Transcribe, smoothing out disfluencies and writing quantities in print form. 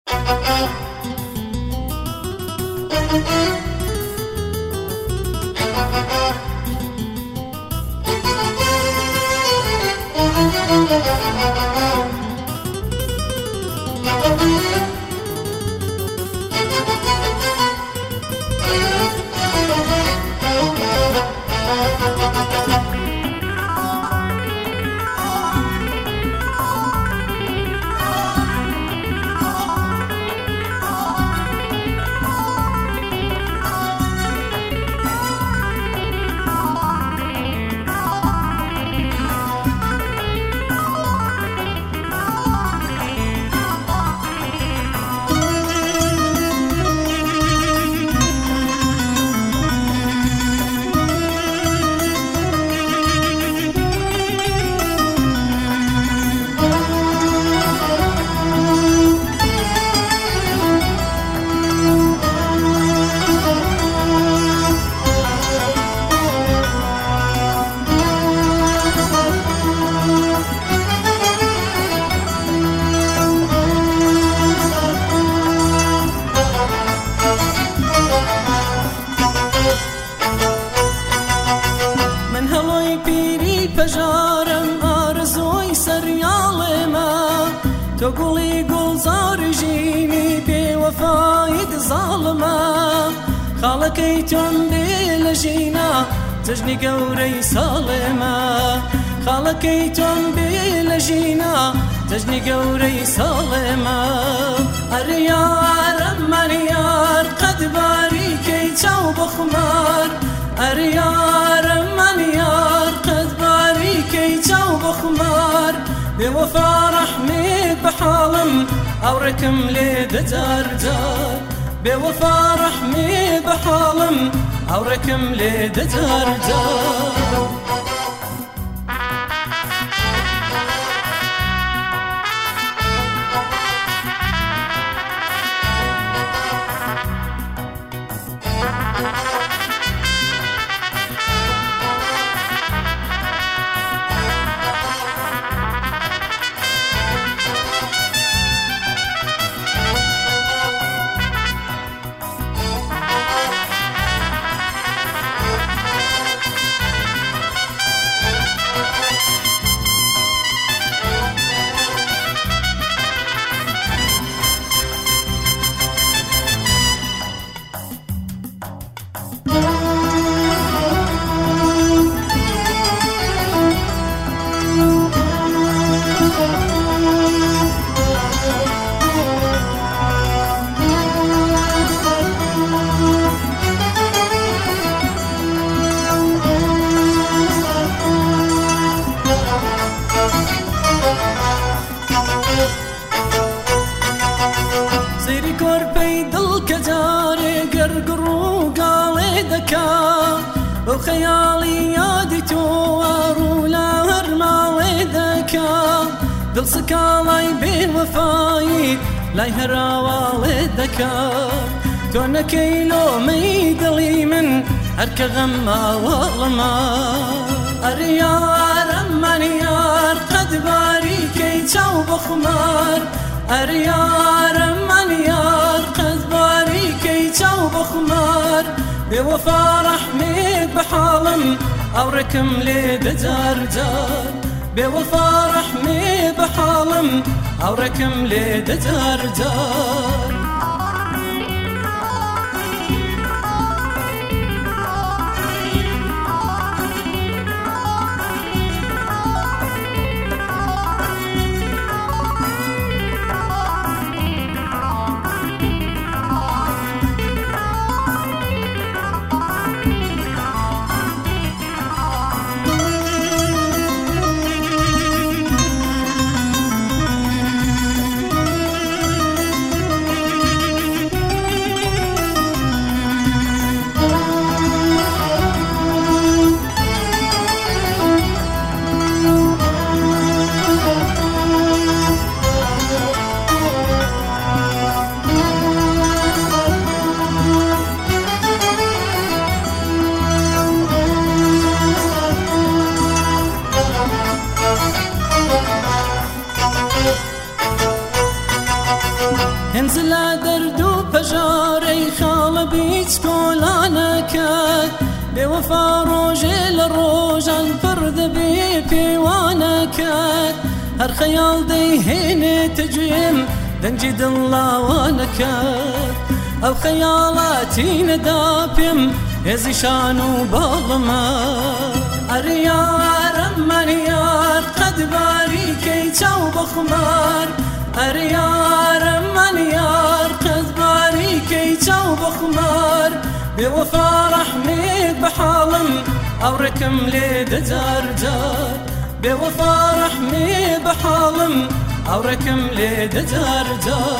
پەژارم ئارزۆی سەریاڵێمە تۆ گوڵی گوڵزاری ژینی بێوەفایت زاڵمە خاڵەکەی تۆم بێ لە ژینە جژنی گەورەی ساڵێمە خاڵەکەی تۆم بێ لە ژینە جژنی گەورەی ساڵێمە ئەرە یارم مەنی یار قەد باریکەی چاو بەخمار ئەرە یارم مەنی یار قەد باریکەی چاو بەخمار بێوەفا ڕەحمێت بە حاڵم ئەوڕێکم لێ دەجار جار بێوەفا ڕەحمێت بە حاڵم ئەوڕێکم لێ دەجار جار سەیری کۆرپەی دڵ کە جارێ گەرگڕ و گاڵێ دەکا بەو خەیاڵی یادی تۆ ڕوو لە هەر ماڵێ دەکا دڵ سکاڵای بێوەفایی لای هەر ئاواڵێ دەکا تۆ نەکەی لۆمەی دڵی من هەر کە غەم ئاواڵەما ئەرە یارم مەنی یار قەد باریکەی چاو بەخمار ئەرە یارم مەنی یار قەد باریکەی چاو بەخمار بێوەفا ڕەحمێت بە حاڵم ئەوڕێکم لێ دەجار جار بێوەفا ڕەحمێت بە حاڵم ئەوڕێکم لێ دەجار جار انزل دردو بجاري خال بيت كولانك بوفا روجي للروجان فرد بي بيوانك هر خيال ديهين تجيم دنجد الله وانك او خيالاتي ندابم يزي شانو بالما اريار منيار قد باريكي تشاو بخمار اريار منيار قد باريكي تشاو بخمار بوفا رحميك بحالم او ركم ليد جار جار بوفا رحمي بحالم او ركم ليد جار جار